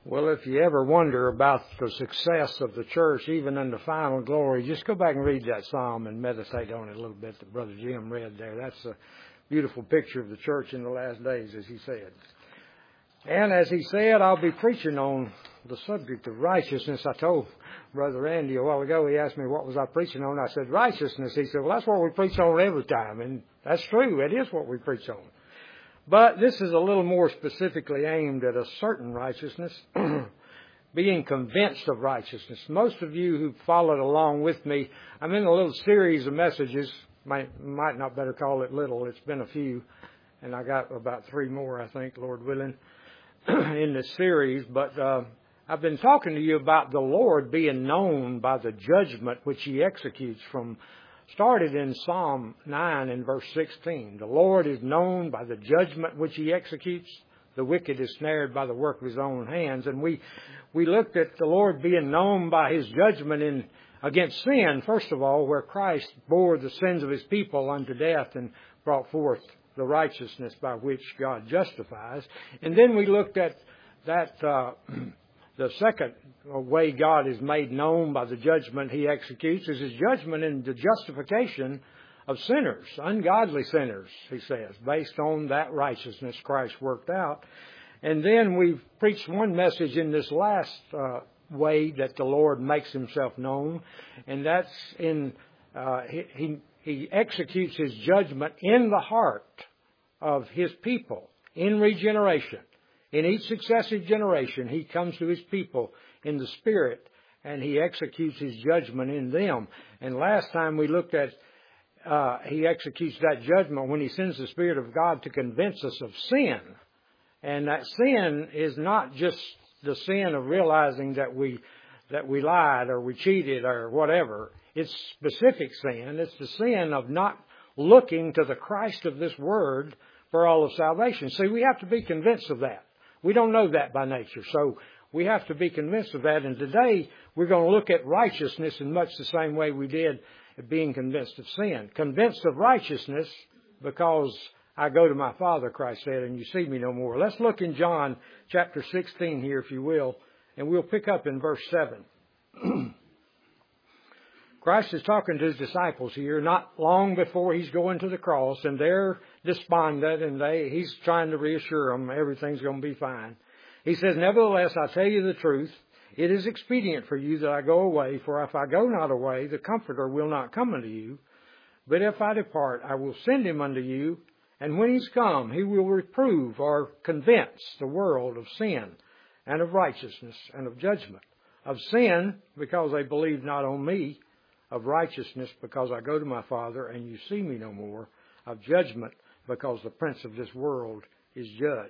Well, if you ever wonder about the success of the church, even in the final glory, just go back and read that psalm and meditate on it a little bit that Brother Jim read there. That's a beautiful picture of the church in the last days, as he said. And as he said, I'll be preaching on the subject of righteousness. I told Brother Randy a while ago, he asked me what was I preaching on. I said, righteousness. He said, well, that's what we preach on every time. And that's true. It is what we preach on. But this is a little more specifically aimed at a certain righteousness, being convinced of righteousness. Most of you who followed along with me, I'm in a little series of messages. Might not better call it little. It's been a few. And I got about 3 more, I think, Lord willing, in this series. But I've been talking to you about the Lord being known by the judgment which He executes started in Psalm 9 and verse 16. The Lord is known by the judgment which He executes. The wicked is snared by the work of His own hands. And we looked at the Lord being known by His judgment against sin, first of all, where Christ bore the sins of His people unto death and brought forth the righteousness by which God justifies. And then we looked at that the second way God is made known by the judgment He executes is His judgment in the justification of sinners, ungodly sinners, He says, based on that righteousness Christ worked out. And then we've preached one message in this last way that the Lord makes Himself known, and that's in He executes His judgment in the heart of His people in regeneration. In each successive generation, He comes to His people in the Spirit, and He executes His judgment in them. And last time we looked at He executes that judgment when He sends the Spirit of God to convince us of sin. And that sin is not just the sin of realizing that we lied or we cheated or whatever. It's specific sin. It's the sin of not looking to the Christ of this Word for all of salvation. See, we have to be convinced of that. We don't know that by nature, so we have to be convinced of that. And today we're going to look at righteousness in much the same way we did at being convinced of sin. Convinced of righteousness because I go to my Father, Christ said, and you see me no more. Let's look in John chapter 16 here, if you will, and we'll pick up in verse 7. Christ is talking to His disciples here not long before He's going to the cross, and they're despondent, and He's trying to reassure them everything's going to be fine. He says, nevertheless, I tell you the truth, it is expedient for you that I go away, for if I go not away, the Comforter will not come unto you. But if I depart, I will send Him unto you, and when He's come, He will reprove or convince the world of sin, and of righteousness, and of judgment. Of sin, because they believe not on me. Of righteousness, because I go to my Father, and you see me no more. Of judgment, because the prince of this world is judge.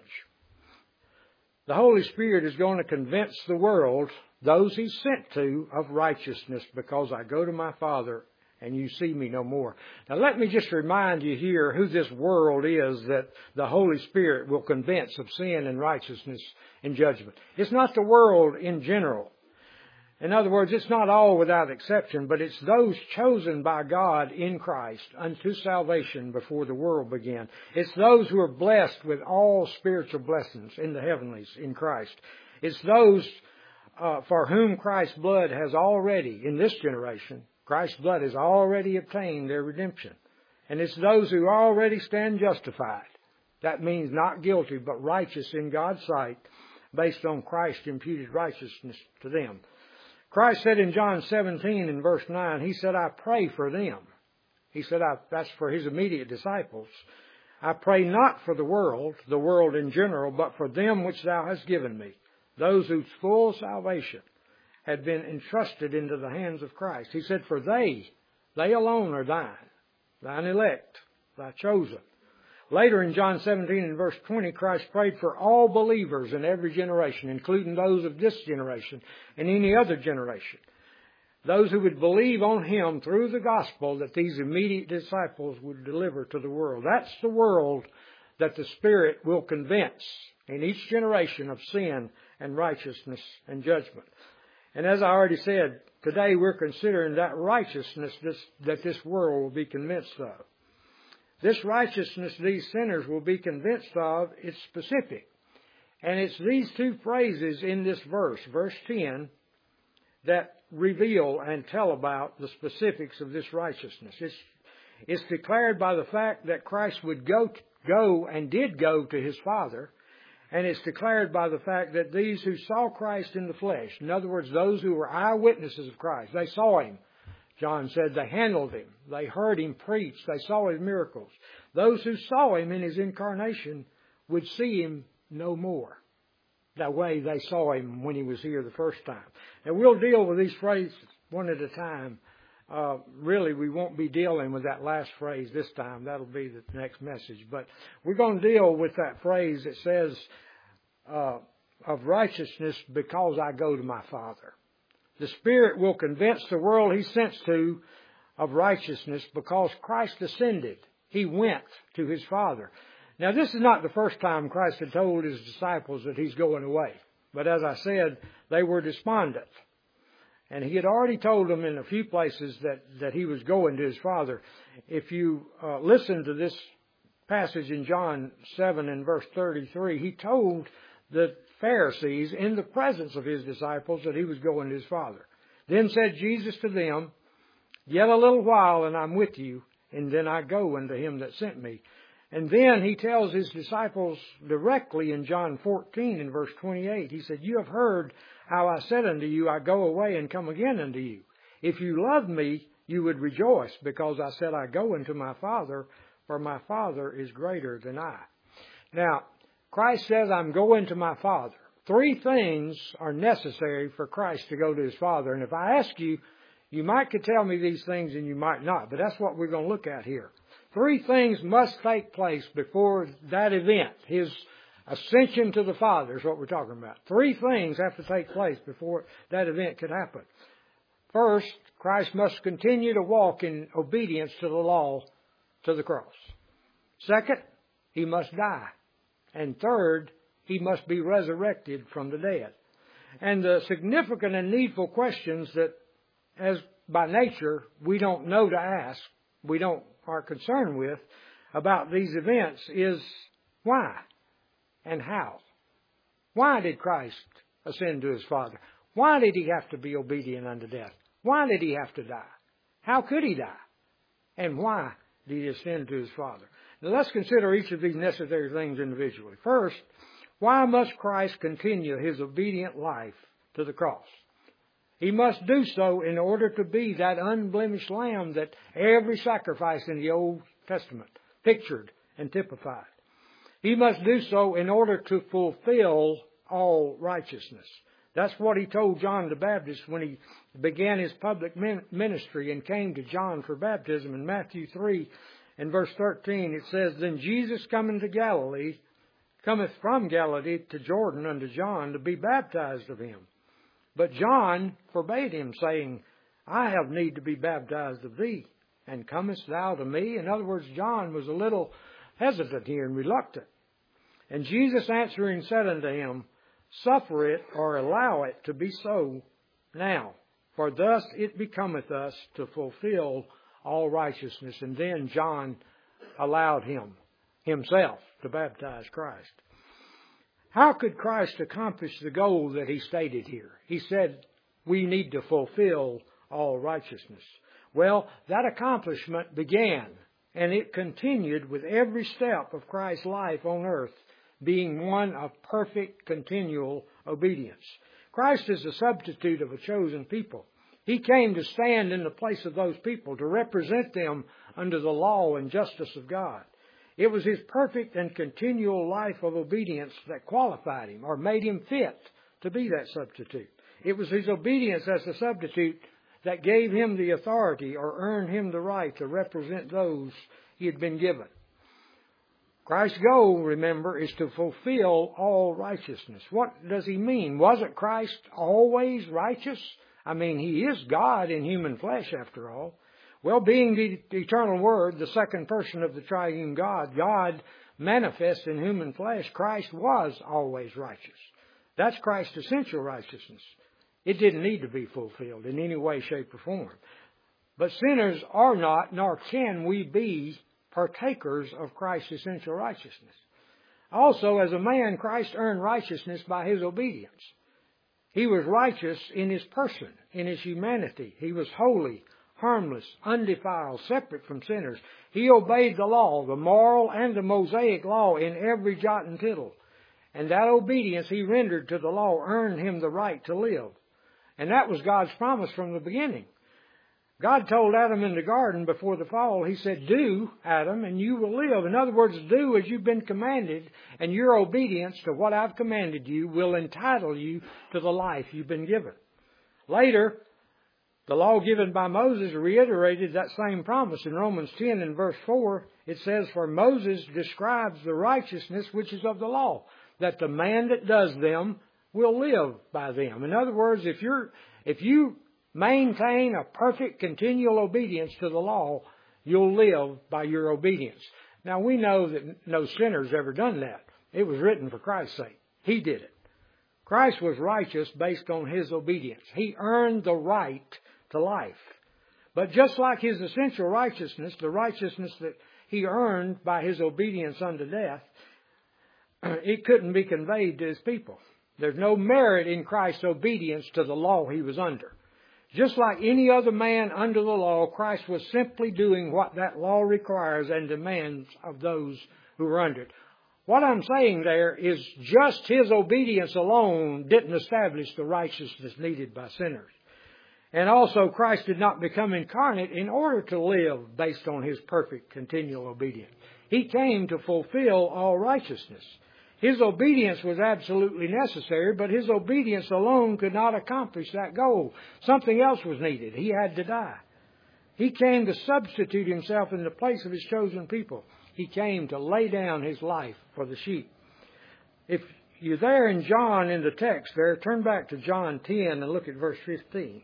The Holy Spirit is going to convince the world, those He sent to, of righteousness, because I go to my Father, and you see me no more. Now let me just remind you here who this world is that the Holy Spirit will convince of sin and righteousness and judgment. It's not the world in general. In other words, it's not all without exception, but it's those chosen by God in Christ unto salvation before the world began. It's those who are blessed with all spiritual blessings in the heavenlies in Christ. It's those for whom Christ's blood has already, in this generation, Christ's blood has already obtained their redemption. And it's those who already stand justified. That means not guilty, but righteous in God's sight, based on Christ's imputed righteousness to them. Christ said in John 17 in verse 9, He said, I pray for them. He said, that's for His immediate disciples. I pray not for the world in general, but for them which Thou hast given me, those whose full salvation had been entrusted into the hands of Christ. He said, for they alone are thine elect, Thy chosen. Later in John 17 and verse 20, Christ prayed for all believers in every generation, including those of this generation and any other generation. Those who would believe on Him through the gospel that these immediate disciples would deliver to the world. That's the world that the Spirit will convince in each generation of sin and righteousness and judgment. And as I already said, today we're considering that righteousness that this world will be convinced of. This righteousness these sinners will be convinced of is specific. And it's these two phrases in this verse, verse 10, that reveal and tell about the specifics of this righteousness. It's declared by the fact that Christ would go and did go to His Father. And it's declared by the fact that these who saw Christ in the flesh, in other words, those who were eyewitnesses of Christ, they saw Him. John said they handled Him. They heard Him preach. They saw His miracles. Those who saw Him in His incarnation would see Him no more, that way they saw Him when He was here the first time. And we'll deal with these phrases one at a time. Really, we won't be dealing with that last phrase this time. That'll be the next message. But we're going to deal with that phrase that says, of righteousness because I go to my Father. The Spirit will convince the world He sent to of righteousness because Christ ascended. He went to His Father. Now, this is not the first time Christ had told His disciples that He's going away. But as I said, they were despondent. And He had already told them in a few places that He was going to His Father. If you listen to this passage in John 7 and verse 33, He told the Pharisees in the presence of His disciples that He was going to His Father. Then said Jesus to them, "Yet a little while and I'm with you, and then I go unto Him that sent me." And then He tells His disciples directly in John 14 and verse 28, He said, "You have heard how I said unto you, I go away and come again unto you. If you loved me, you would rejoice, because I said, I go unto my Father, for my Father is greater than I." Now, Christ says, I'm going to my Father. Three things are necessary for Christ to go to His Father. And if I ask you, you might could tell me these things and you might not, but that's what we're going to look at here. Three things must take place before that event, His ascension to the Father is what we're talking about. Three things have to take place before that event could happen. First, Christ must continue to walk in obedience to the law to the cross. Second, He must die. And third, He must be resurrected from the dead. And the significant and needful questions that, as by nature, we don't know to ask, we are concerned with about these events is why and how. Why did Christ ascend to His Father? Why did He have to be obedient unto death? Why did He have to die? How could He die? And why did He ascend to His Father? Now let's consider each of these necessary things individually. First, why must Christ continue His obedient life to the cross? He must do so in order to be that unblemished lamb that every sacrifice in the Old Testament pictured and typified. He must do so in order to fulfill all righteousness. That's what He told John the Baptist when He began His public ministry and came to John for baptism. In Matthew 3 and verse 13 it says, "Then Jesus cometh from Galilee to Jordan unto John to be baptized of Him. But John forbade him, saying, I have need to be baptized of thee, and comest thou to me?" In other words, John was a little hesitant here and reluctant. And Jesus answering said unto him, "Suffer it, or allow it to be so now, for thus it becometh us to fulfill all righteousness." And then John allowed himself to baptize Christ. How could Christ accomplish the goal that He stated here? He said we need to fulfill all righteousness. Well, that accomplishment began and it continued with every step of Christ's life on earth being one of perfect continual obedience. Christ is the substitute of a chosen people. He came to stand in the place of those people, to represent them under the law and justice of God. It was His perfect and continual life of obedience that qualified Him or made Him fit to be that substitute. It was His obedience as the substitute that gave Him the authority or earned Him the right to represent those He had been given. Christ's goal, remember, is to fulfill all righteousness. What does He mean? Wasn't Christ always righteous? I mean, He is God in human flesh, after all. Well, being the eternal Word, the second person of the triune God, God manifest in human flesh, Christ was always righteous. That's Christ's essential righteousness. It didn't need to be fulfilled in any way, shape, or form. But sinners are not, nor can we be, partakers of Christ's essential righteousness. Also, as a man, Christ earned righteousness by His obedience. He was righteous in His person, in His humanity. He was holy, harmless, undefiled, separate from sinners. He obeyed the law, the moral and the Mosaic law, in every jot and tittle. And that obedience He rendered to the law earned Him the right to live. And that was God's promise from the beginning. God told Adam in the garden before the fall, He said, "Do, Adam, and you will live." In other words, do as you've been commanded, and your obedience to what I've commanded you will entitle you to the life you've been given. Later, the law given by Moses reiterated that same promise. In Romans 10 and verse 4, it says, "For Moses describes the righteousness which is of the law, that the man that does them will live by them." In other words, if you maintain a perfect continual obedience to the law, you'll live by your obedience. Now, we know that no sinner's ever done that. It was written for Christ's sake. He did it. Christ was righteous based on His obedience. He earned the right to life. But just like His essential righteousness, the righteousness that He earned by His obedience unto death, it couldn't be conveyed to His people. There's no merit in Christ's obedience to the law He was under. Just like any other man under the law, Christ was simply doing what that law requires and demands of those who are under it. What I'm saying there is just His obedience alone didn't establish the righteousness needed by sinners. And also, Christ did not become incarnate in order to live based on His perfect continual obedience. He came to fulfill all righteousness. His obedience was absolutely necessary, but His obedience alone could not accomplish that goal. Something else was needed. He had to die. He came to substitute Himself in the place of His chosen people. He came to lay down His life for the sheep. If you're there in John in the text there, turn back to John 10 and look at verse 15.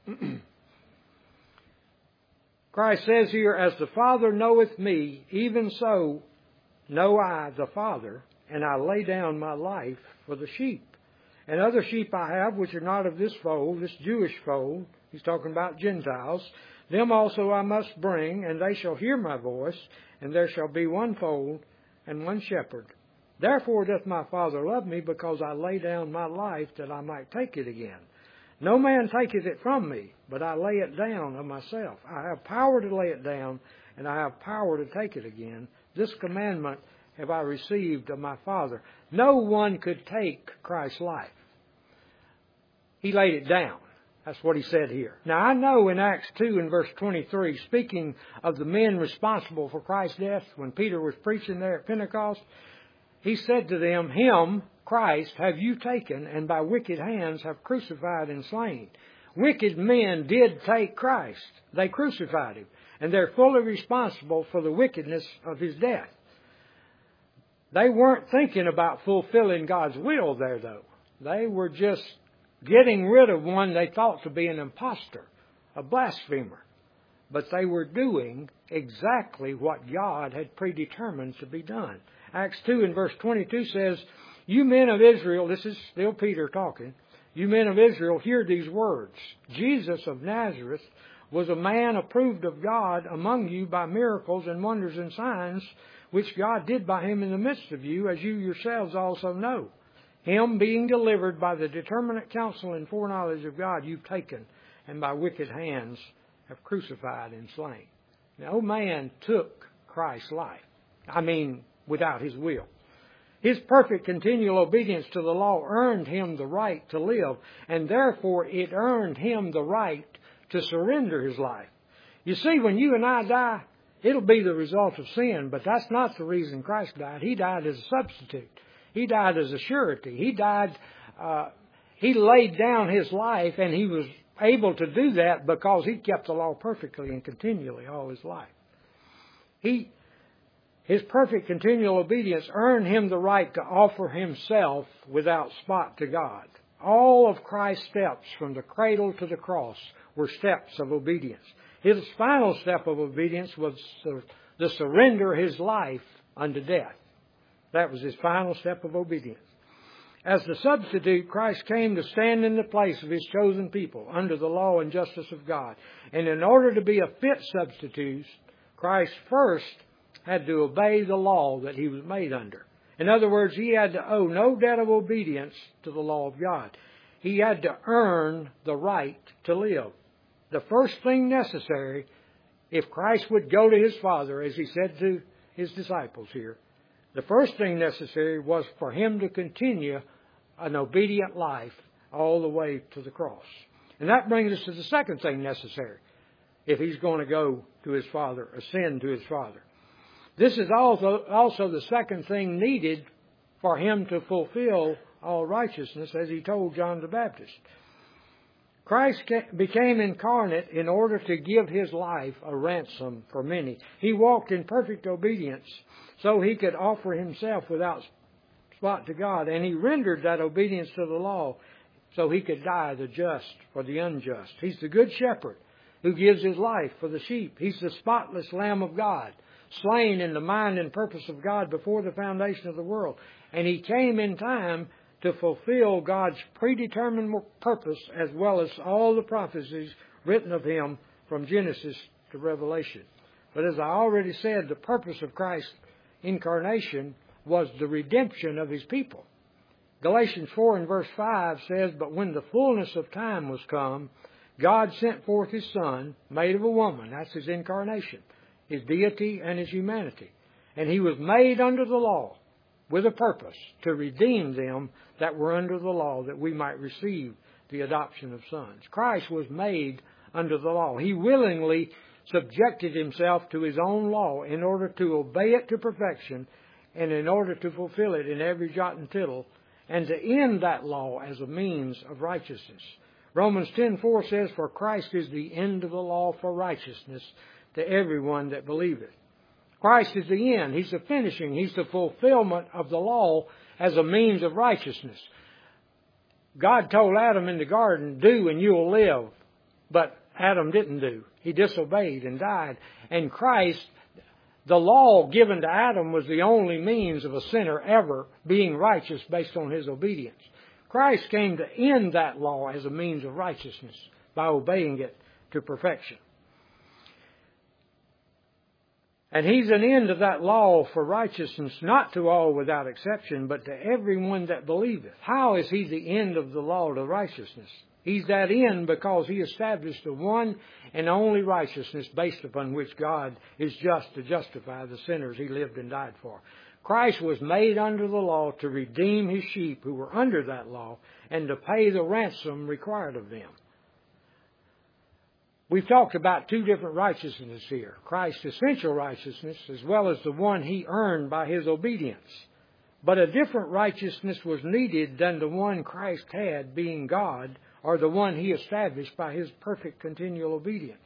Christ says here, "As the Father knoweth me, even so know I the Father, and I lay down my life for the sheep. And other sheep I have, which are not of this fold," this Jewish fold, He's talking about Gentiles, "them also I must bring, and they shall hear my voice, and there shall be one fold and one shepherd. Therefore doth my Father love me, because I lay down my life that I might take it again. No man taketh it from me, but I lay it down of myself. I have power to lay it down, and I have power to take it again. This commandment have I received of my Father." No one could take Christ's life. He laid it down. That's what He said here. Now, I know in Acts 2 and verse 23, speaking of the men responsible for Christ's death, when Peter was preaching there at Pentecost, he said to them, "Him, Christ, have you taken, and by wicked hands have crucified and slain." Wicked men did take Christ. They crucified Him, and they're fully responsible for the wickedness of His death. They weren't thinking about fulfilling God's will there, though. They were just getting rid of one they thought to be an impostor, a blasphemer. But they were doing exactly what God had predetermined to be done. Acts 2 and verse 22 says, "You men of Israel," this is still Peter talking, "you men of Israel, hear these words. Jesus of Nazareth was a man approved of God among you by miracles and wonders and signs, which God did by Him in the midst of you, as you yourselves also know. Him being delivered by the determinate counsel and foreknowledge of God, you've taken, and by wicked hands have crucified and slain." No man took Christ's life. Without His will. His perfect continual obedience to the law earned Him the right to live, and therefore it earned Him the right to surrender His life. You see, when you and I die, it'll be the result of sin, but that's not the reason Christ died. He died as a substitute. He died as a surety. He died, He laid down His life, and He was able to do that because He kept the law perfectly and continually all His life. His perfect continual obedience earned Him the right to offer Himself without spot to God. All of Christ's steps from the cradle to the cross were steps of obedience. His final step of obedience was the surrender of His life unto death. That was His final step of obedience. As the substitute, Christ came to stand in the place of His chosen people under the law and justice of God. And in order to be a fit substitute, Christ first had to obey the law that He was made under. In other words, he had to owe no debt of obedience to the law of God. He had to earn the right to live. The first thing necessary, if Christ would go to his Father, as he said to his disciples here, the first thing necessary was for him to continue an obedient life all the way to the cross. And that brings us to the second thing necessary, if he's going to go to his Father, ascend to his Father. This is also the second thing needed for him to fulfill all righteousness, as he told John the Baptist. Christ became incarnate in order to give his life a ransom for many. He walked in perfect obedience so he could offer himself without spot to God, and he rendered that obedience to the law so he could die the just for the unjust. He's the good shepherd who gives his life for the sheep. He's the spotless Lamb of God, slain in the mind and purpose of God before the foundation of the world. And he came in time to fulfill God's predetermined purpose, as well as all the prophecies written of him from Genesis to Revelation. But as I already said, the purpose of Christ's incarnation was the redemption of his people. Galatians 4 and verse 5 says, "But when the fullness of time was come, God sent forth his Son, made of a woman." That's his incarnation, his deity and his humanity. "And he was made under the law, with a purpose, to redeem them that were under the law, that we might receive the adoption of sons." Christ was made under the law. He willingly subjected himself to his own law in order to obey it to perfection, and in order to fulfill it in every jot and tittle, and to end that law as a means of righteousness. Romans 10:4 says, "For Christ is the end of the law for righteousness to everyone that believeth." Christ is the end. He's the finishing. He's the fulfillment of the law as a means of righteousness. God told Adam in the garden, "Do and you'll live." But Adam didn't do. He disobeyed and died. And Christ, the law given to Adam, was the only means of a sinner ever being righteous based on his obedience. Christ came to end that law as a means of righteousness by obeying it to perfection. And he's an end of that law for righteousness, not to all without exception, but to everyone that believeth. How is he the end of the law to righteousness? He's that end because he established the one and only righteousness based upon which God is just to justify the sinners he lived and died for. Christ was made under the law to redeem his sheep who were under that law and to pay the ransom required of them. We've talked about two different righteousnesses here. Christ's essential righteousness as well as the one he earned by his obedience. But a different righteousness was needed than the one Christ had, being God, or the one he established by his perfect continual obedience.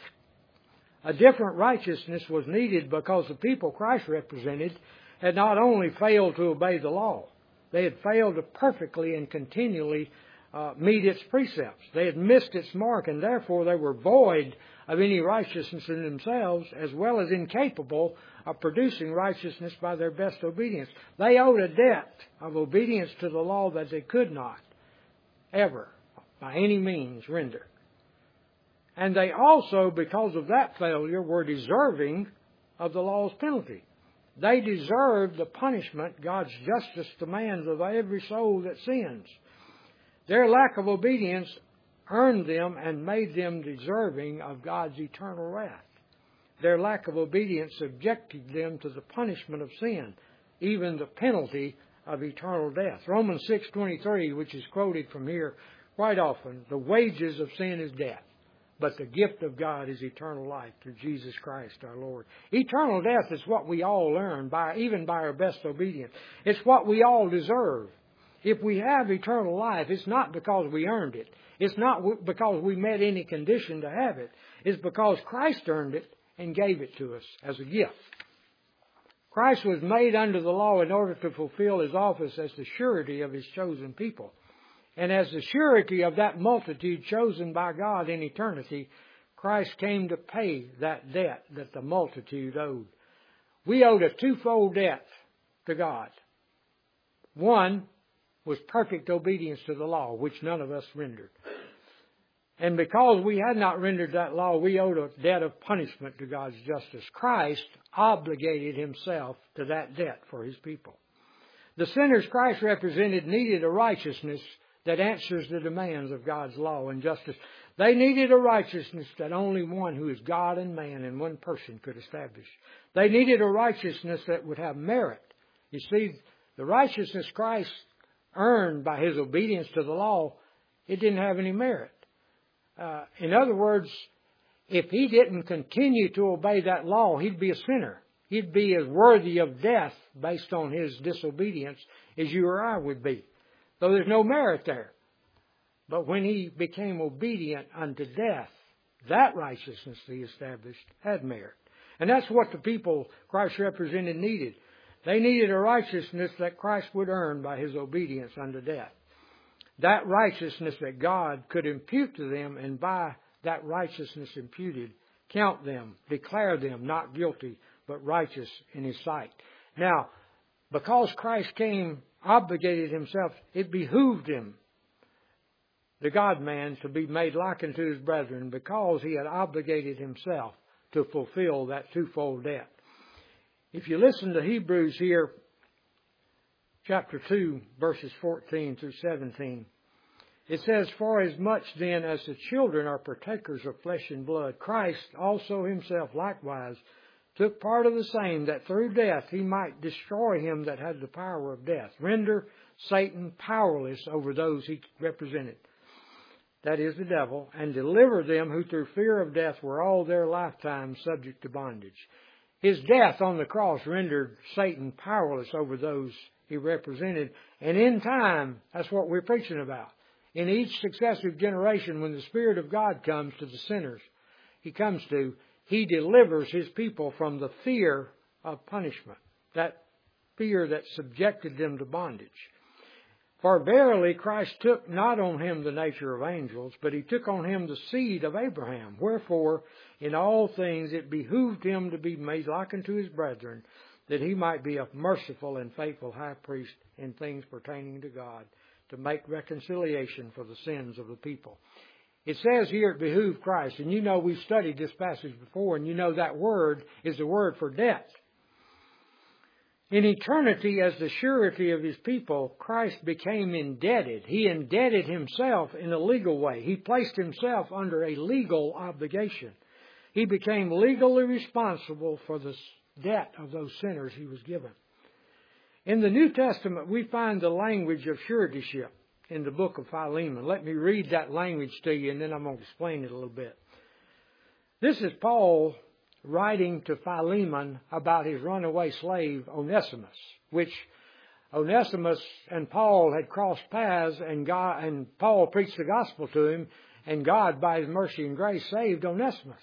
A different righteousness was needed because the people Christ represented had not only failed to obey the law, they had failed to perfectly and continually meet its precepts. They had missed its mark, and therefore they were void of any righteousness in themselves, as well as incapable of producing righteousness by their best obedience. They owed a debt of obedience to the law that they could not ever, by any means, render. And they also, because of that failure, were deserving of the law's penalty. They deserved the punishment God's justice demands of every soul that sins. Their lack of obedience earned them and made them deserving of God's eternal wrath. Their lack of obedience subjected them to the punishment of sin, even the penalty of eternal death. Romans 6:23, which is quoted from here quite often, "The wages of sin is death, but the gift of God is eternal life through Jesus Christ our Lord." Eternal death is what we all earn, even by our best obedience. It's what we all deserve. If we have eternal life, it's not because we earned it. It's not because we met any condition to have it. It's because Christ earned it and gave it to us as a gift. Christ was made under the law in order to fulfill his office as the surety of his chosen people. And as the surety of that multitude chosen by God in eternity, Christ came to pay that debt that the multitude owed. We owed a twofold debt to God. One was perfect obedience to the law, which none of us rendered. And because we had not rendered that law, we owed a debt of punishment to God's justice. Christ obligated himself to that debt for his people. The sinners Christ represented needed a righteousness that answers the demands of God's law and justice. They needed a righteousness that only one who is God and man in one person could establish. They needed a righteousness that would have merit. You see, the righteousness Christ earned by His obedience to the law, it didn't have any merit. In other words, if He didn't continue to obey that law, He'd be a sinner. He'd be as worthy of death based on His disobedience as you or I would be. So there's no merit there. But when He became obedient unto death, that righteousness He established had merit. And that's what the people Christ represented needed. They needed a righteousness that Christ would earn by His obedience unto death. That righteousness that God could impute to them, and by that righteousness imputed, count them, declare them not guilty, but righteous in His sight. Now, because Christ came, obligated Himself, it behooved Him, the God-man, to be made like unto His brethren, because He had obligated Himself to fulfill that twofold debt. If you listen to Hebrews here, chapter 2, verses 14 through 17, it says, For as much then as the children are partakers of flesh and blood, Christ also Himself likewise took part of the same, that through death He might destroy him that had the power of death, render Satan powerless over those He represented, that is the devil, and deliver them who through fear of death were all their lifetime subject to bondage. His death on the cross rendered Satan powerless over those He represented. And in time, that's what we're preaching about. In each successive generation, when the Spirit of God comes to the sinners, He delivers His people from the fear of punishment, that fear that subjected them to bondage. For verily Christ took not on Him the nature of angels, but He took on Him the seed of Abraham. Wherefore, in all things it behooved Him to be made like unto His brethren, that He might be a merciful and faithful high priest in things pertaining to God, to make reconciliation for the sins of the people. It says here it behooved Christ, and you know we've studied this passage before, and you know that word is the word for debt. In eternity, as the surety of His people, Christ became indebted. He indebted Himself in a legal way. He placed Himself under a legal obligation. He became legally responsible for the debt of those sinners He was given. In the New Testament, we find the language of suretyship in the book of Philemon. Let me read that language to you, and then I'm going to explain it a little bit. This is Paul writing to Philemon about his runaway slave Onesimus, which Onesimus and Paul had crossed paths, and Paul preached the gospel to him, and God, by His mercy and grace, saved Onesimus.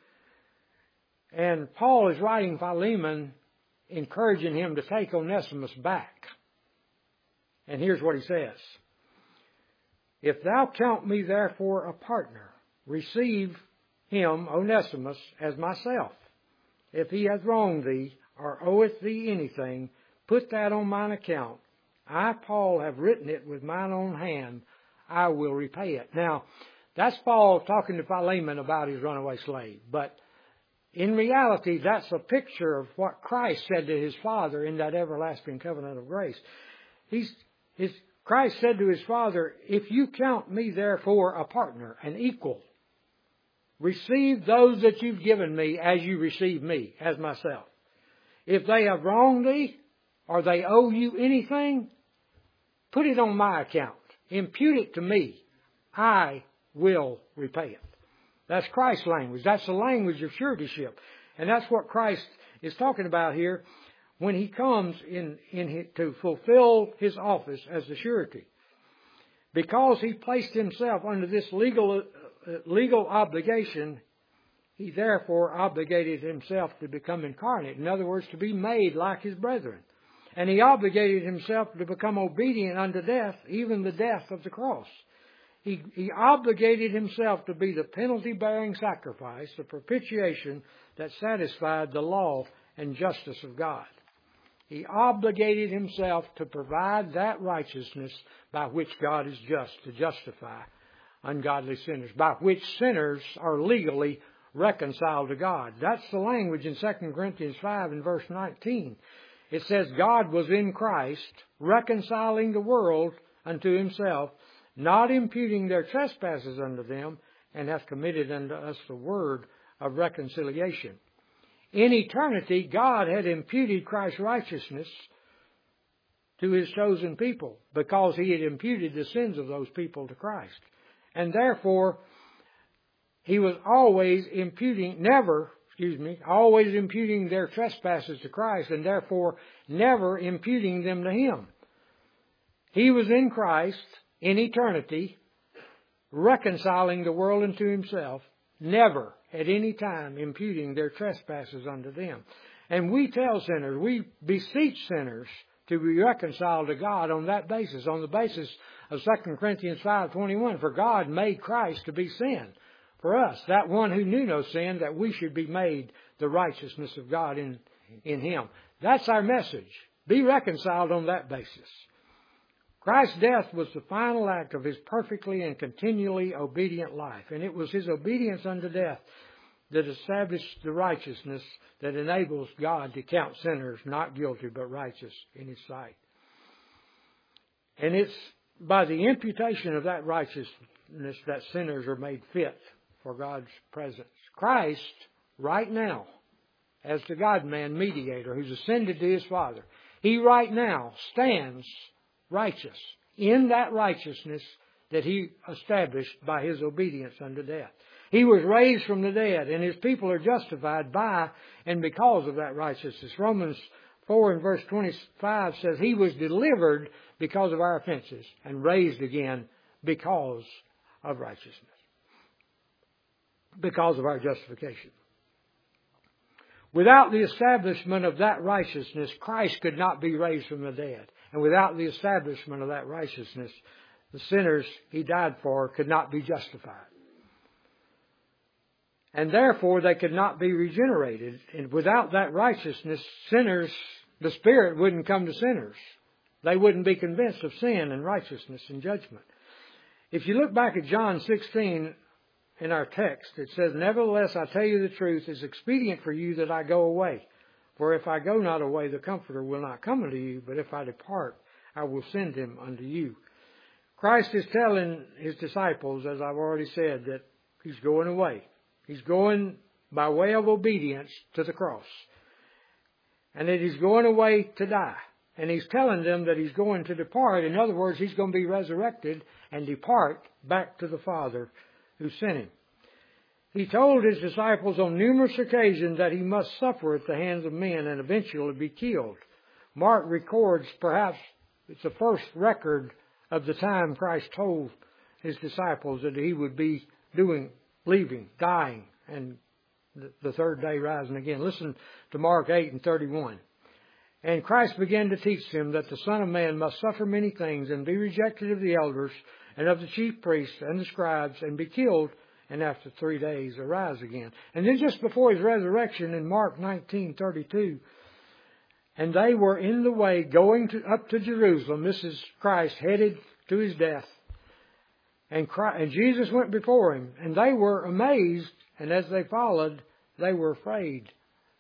And Paul is writing Philemon, encouraging him to take Onesimus back. And here's what he says. If thou count me therefore a partner, receive him, Onesimus, as myself. If he hath wronged thee, or oweth thee anything, put that on mine account. I, Paul, have written it with mine own hand. I will repay it. Now, that's Paul talking to Philemon about his runaway slave. But in reality, that's a picture of what Christ said to His Father in that everlasting covenant of grace. Christ said to His Father, if you count me therefore a partner, an equal, receive those that you've given me as you receive me, as myself. If they have wronged thee, or they owe you anything, put it on my account. Impute it to me. I will repay it. That's Christ's language. That's the language of suretyship. And that's what Christ is talking about here when He comes to fulfill His office as the surety. Because He placed Himself under this legal obligation, He therefore obligated Himself to become incarnate. In other words, to be made like His brethren. And He obligated Himself to become obedient unto death, even the death of the cross. He obligated Himself to be the penalty-bearing sacrifice, the propitiation that satisfied the law and justice of God. He obligated Himself to provide that righteousness by which God is just to justify ungodly sinners, by which sinners are legally reconciled to God. That's the language in 2 Corinthians 5 and verse 19. It says God was in Christ, reconciling the world unto himself, not imputing their trespasses unto them, and hath committed unto us the word of reconciliation. In eternity, God had imputed Christ's righteousness to his chosen people because he had imputed the sins of those people to Christ. And therefore, he was always imputing their trespasses to Christ, and therefore never imputing them to him. He was in Christ in eternity, reconciling the world unto himself, never at any time imputing their trespasses unto them. And we tell sinners, we beseech sinners to be reconciled to God on that basis, on the basis of 2 Corinthians 5:21. For God made Christ to be sin for us, that one who knew no sin, that we should be made the righteousness of God in him. That's our message. Be reconciled on that basis. Christ's death was the final act of his perfectly and continually obedient life. And it was his obedience unto death that established the righteousness that enables God to count sinners not guilty but righteous in his sight. And it's by the imputation of that righteousness that sinners are made fit for God's presence. Christ, right now, as the God-man mediator who's ascended to his Father, he right now stands righteous in that righteousness that he established by his obedience unto death. He was raised from the dead, and his people are justified by and because of that righteousness. Romans 4 and verse 25 says he was delivered because of our offenses and raised again because of righteousness, because of our justification. Without the establishment of that righteousness, Christ could not be raised from the dead. And without the establishment of that righteousness, the sinners he died for could not be justified. And therefore they could not be regenerated. And without that righteousness, sinners, the Spirit wouldn't come to sinners. They wouldn't be convinced of sin and righteousness and judgment. If you look back at John 16 in our text, it says, Nevertheless, I tell you the truth, it's expedient for you that I go away. For if I go not away, the Comforter will not come unto you, but if I depart, I will send him unto you. Christ is telling his disciples, as I've already said, that he's going away. He's going by way of obedience to the cross. And that he's going away to die. And he's telling them that he's going to depart. In other words, he's going to be resurrected and depart back to the Father who sent him. He told his disciples on numerous occasions that he must suffer at the hands of men and eventually be killed. Mark records, perhaps it's the first record of the time Christ told his disciples that he would be leaving, dying, and the third day rising again. Listen to Mark 8 and 31. And Christ began to teach them that the Son of Man must suffer many things and be rejected of the elders and of the chief priests and the scribes and be killed, and after 3 days arise again. And then just before his resurrection in Mark 19:32, and they were in the way going up to Jerusalem. This is Christ headed to his death. And Jesus went before him, and they were amazed, and as they followed, they were afraid.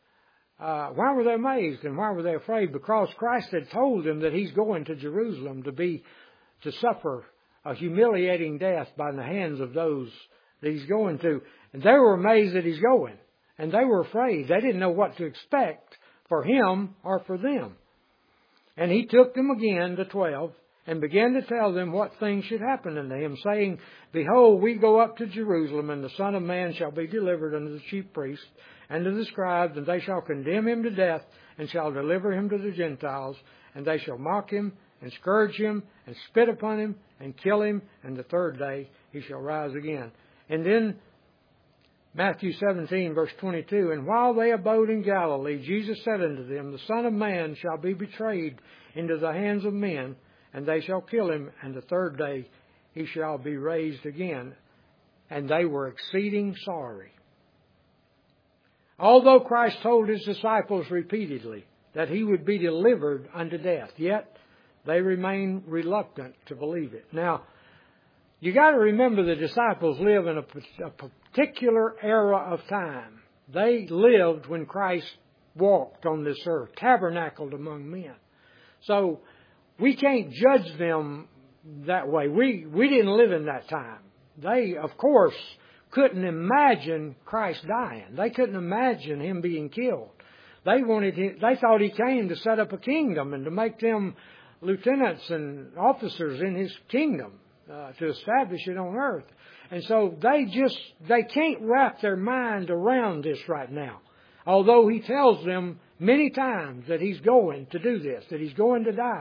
Why were they amazed and why were they afraid? Because Christ had told them that he's going to Jerusalem to suffer a humiliating death by the hands of those that he's going to. And they were amazed that he's going. And they were afraid. They didn't know what to expect for him or for them. And he took them again, the 12, and began to tell them what things should happen unto him, saying, Behold, we go up to Jerusalem, and the Son of Man shall be delivered unto the chief priests and to the scribes, and they shall condemn him to death, and shall deliver him to the Gentiles, and they shall mock him, and scourge him, and spit upon him, and kill him, and the third day he shall rise again. And then Matthew 17, verse 22, And while they abode in Galilee, Jesus said unto them, The Son of Man shall be betrayed into the hands of men, and they shall kill him, and the third day he shall be raised again. And they were exceeding sorry. Although Christ told his disciples repeatedly that he would be delivered unto death, yet they remained reluctant to believe it. Now, you got to remember the disciples live in a particular era of time. They lived when Christ walked on this earth, tabernacled among men. So we can't judge them that way. We didn't live in that time. They, of course, couldn't imagine Christ dying. They couldn't imagine Him being killed. They thought He came to set up a kingdom and to make them lieutenants and officers in His kingdom, to establish it on earth. And so they can't wrap their mind around this right now. Although He tells them many times that He's going to do this, that He's going to die.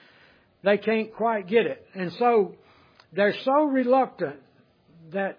They can't quite get it. And so they're so reluctant that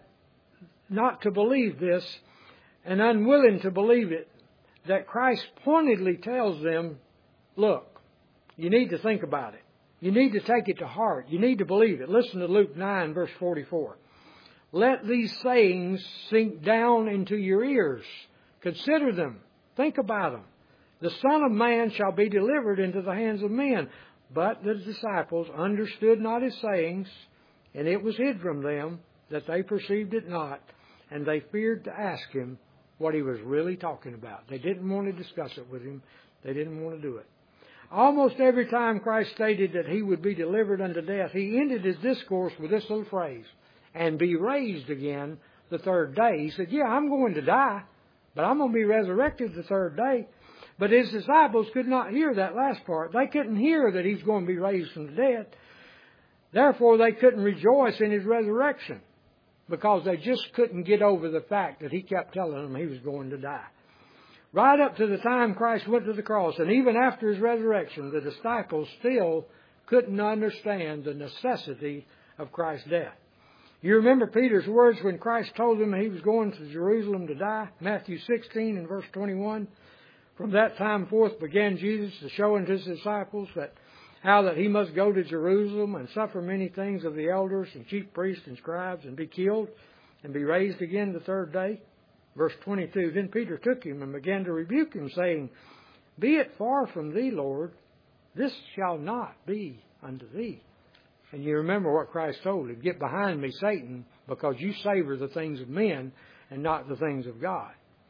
not to believe this and unwilling to believe it, that Christ pointedly tells them, look, you need to think about it. You need to take it to heart. You need to believe it. Listen to Luke 9, verse 44. Let these sayings sink down into your ears. Consider them. Think about them. The Son of Man shall be delivered into the hands of men. But the disciples understood not His sayings, and it was hid from them that they perceived it not, and they feared to ask Him what He was really talking about. They didn't want to discuss it with Him. They didn't want to do it. Almost every time Christ stated that He would be delivered unto death, He ended His discourse with this little phrase, and be raised again the third day. He said, yeah, I'm going to die, but I'm going to be resurrected the third day. But His disciples could not hear that last part. They couldn't hear that He's going to be raised from the dead. Therefore, they couldn't rejoice in His resurrection, because they just couldn't get over the fact that He kept telling them He was going to die. Right up to the time Christ went to the cross, and even after His resurrection, the disciples still couldn't understand the necessity of Christ's death. You remember Peter's words when Christ told them He was going to Jerusalem to die? Matthew 16 and verse 21. From that time forth began Jesus to show unto His disciples how that He must go to Jerusalem and suffer many things of the elders and chief priests and scribes, and be killed and be raised again the third day. Verse 22, Then Peter took Him and began to rebuke Him, saying, Be it far from Thee, Lord, this shall not be unto Thee. And you remember what Christ told him, Get behind me, Satan, because you savor the things of men and not the things of God.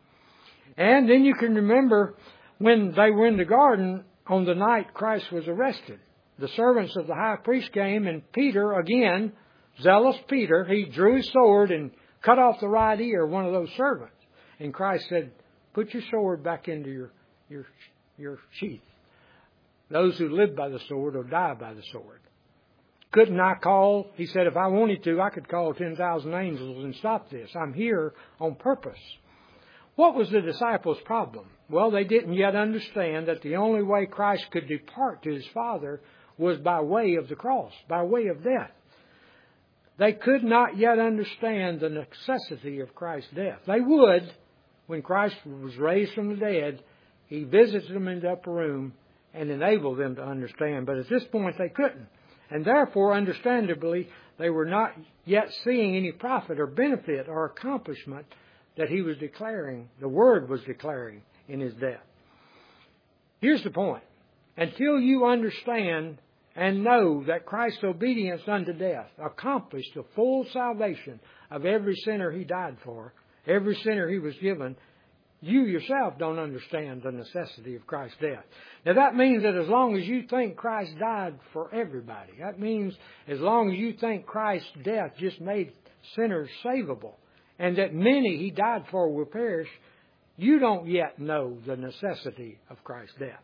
And then you can remember when they were in the garden on the night Christ was arrested. The servants of the high priest came, and Peter, again, zealous Peter, he drew his sword and cut off the right ear of one of those servants. And Christ said, Put your sword back into your sheath. Those who live by the sword will die by the sword. Couldn't I call? He said, if I wanted to, I could call 10,000 angels and stop this. I'm here on purpose. What was the disciples' problem? Well, they didn't yet understand that the only way Christ could depart to His Father was by way of the cross, by way of death. They could not yet understand the necessity of Christ's death. They would, when Christ was raised from the dead, He visited them in the upper room and enabled them to understand. But at this point, they couldn't. And therefore, understandably, they were not yet seeing any profit or benefit or accomplishment that He was declaring, the Word was declaring in His death. Here's the point. Until you understand and know that Christ's obedience unto death accomplished the full salvation of every sinner He died for, every sinner He was given, you yourself don't understand the necessity of Christ's death. Now that means that as long as you think Christ died for everybody, that means as long as you think Christ's death just made sinners savable, and that many He died for will perish, you don't yet know the necessity of Christ's death.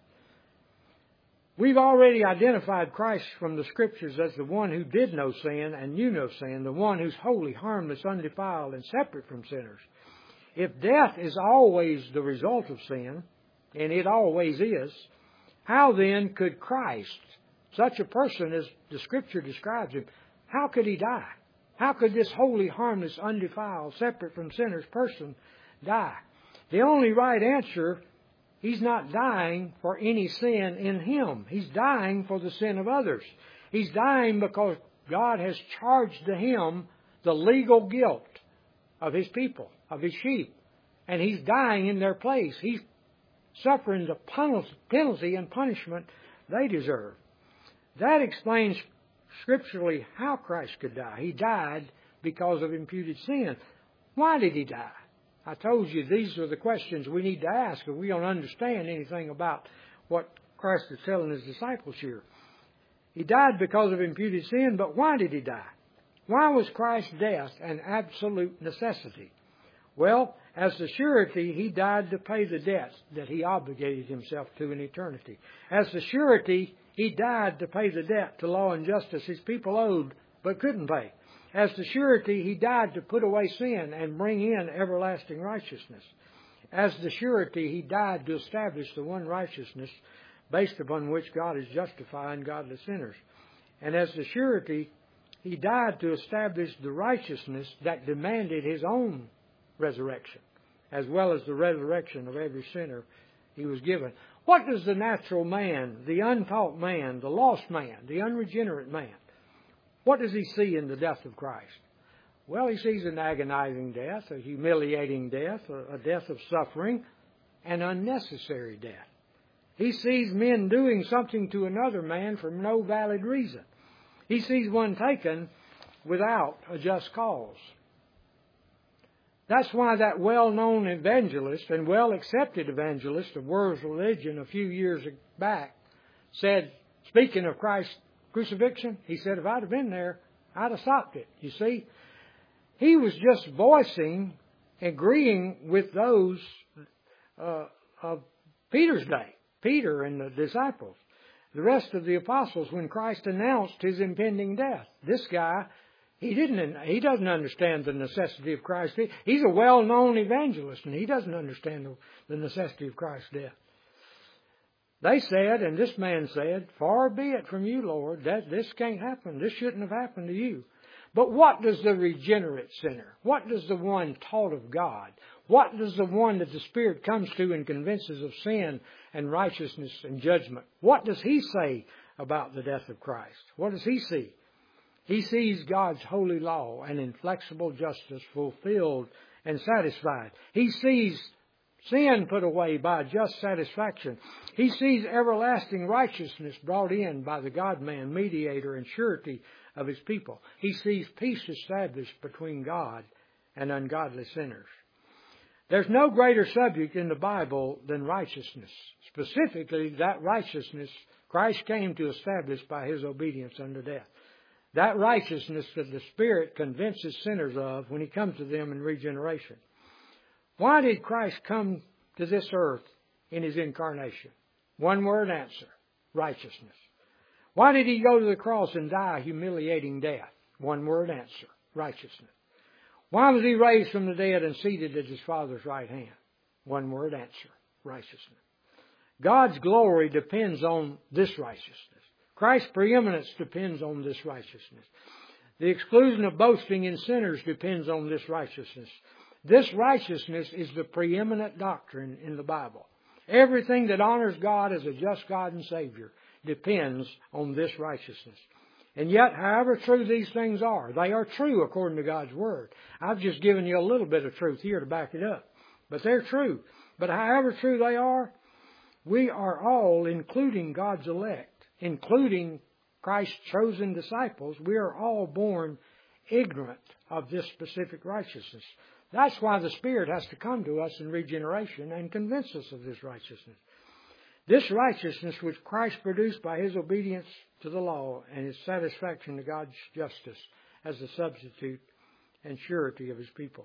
We've already identified Christ from the Scriptures as the one who did no sin and knew no sin, the one who's holy, harmless, undefiled, and separate from sinners. If death is always the result of sin, and it always is, how then could Christ, such a person as the Scripture describes Him, how could He die? How could this holy, harmless, undefiled, separate from sinners person die? The only right answer, He's not dying for any sin in Him. He's dying for the sin of others. He's dying because God has charged to Him the legal guilt of His people, of His sheep. And He's dying in their place. He's suffering the penalty and punishment they deserve. That explains scripturally how Christ could die. He died because of imputed sin. Why did He die? I told you these are the questions we need to ask if we don't understand anything about what Christ is telling His disciples here. He died because of imputed sin, but why did He die? Why was Christ's death an absolute necessity? Well, as the surety, He died to pay the debts that He obligated Himself to in eternity. As the surety, He died to pay the debt to law and justice His people owed but couldn't pay. As the surety, He died to put away sin and bring in everlasting righteousness. As the surety, He died to establish the one righteousness based upon which God is justifying godly sinners. And as the surety, He died to establish the righteousness that demanded His own resurrection, as well as the resurrection of every sinner He was given. What does the natural man, the untaught man, the lost man, the unregenerate man, what does he see in the death of Christ? Well, he sees an agonizing death, a humiliating death, a death of suffering, an unnecessary death. He sees men doing something to another man for no valid reason. He sees one taken without a just cause. That's why that well-known evangelist and well-accepted evangelist of World's Religion a few years back said, speaking of Christ's crucifixion, he said, if I'd have been there, I'd have stopped it. You see, he was just voicing, agreeing with those of Peter's day, Peter and the disciples, the rest of the apostles, when Christ announced His impending death. This guy, he doesn't understand the necessity of Christ's death. He's a well-known evangelist, and he doesn't understand the necessity of Christ's death. They said, and this man said, far be it from you, Lord, that this can't happen. This shouldn't have happened to you. But what does the regenerate sinner, what does the one taught of God, what does the one that the Spirit comes to and convinces of sin and righteousness and judgment, what does he say about the death of Christ? What does he see? He sees God's holy law and inflexible justice fulfilled and satisfied. He sees sin put away by just satisfaction. He sees everlasting righteousness brought in by the God-man, mediator, and surety of His people. He sees peace established between God and ungodly sinners. There's no greater subject in the Bible than righteousness. Specifically, that righteousness Christ came to establish by His obedience unto death. That righteousness that the Spirit convinces sinners of when He comes to them in regeneration. Why did Christ come to this earth in His incarnation? One word answer, righteousness. Why did He go to the cross and die a humiliating death? One word answer, righteousness. Why was He raised from the dead and seated at His Father's right hand? One word answer, righteousness. God's glory depends on this righteousness. Christ's preeminence depends on this righteousness. The exclusion of boasting in sinners depends on this righteousness. This righteousness is the preeminent doctrine in the Bible. Everything that honors God as a just God and Savior depends on this righteousness. And yet, however true these things are, they are true according to God's Word. I've just given you a little bit of truth here to back it up. But they're true. But however true they are, we are all, including God's elect, including Christ's chosen disciples, we are all born ignorant of this specific righteousness. That's why the Spirit has to come to us in regeneration and convince us of this righteousness. This righteousness which Christ produced by His obedience to the law and His satisfaction to God's justice as the substitute and surety of His people.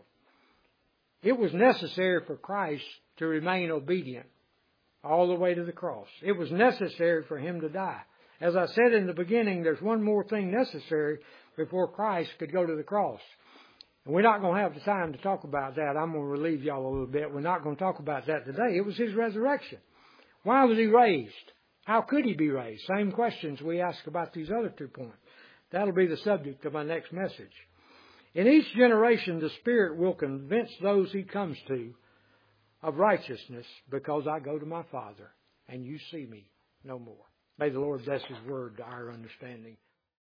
It was necessary for Christ to remain obedient all the way to the cross. It was necessary for Him to die. As I said in the beginning, there's one more thing necessary before Christ could go to the cross. And we're not going to have the time to talk about that. I'm going to relieve y'all a little bit. We're not going to talk about that today. It was His resurrection. Why was He raised? How could He be raised? Same questions we ask about these other 2 points. That'll be the subject of my next message. In each generation, the Spirit will convince those He comes to of righteousness, because I go to my Father and you see me no more. May the Lord bless His word to our understanding.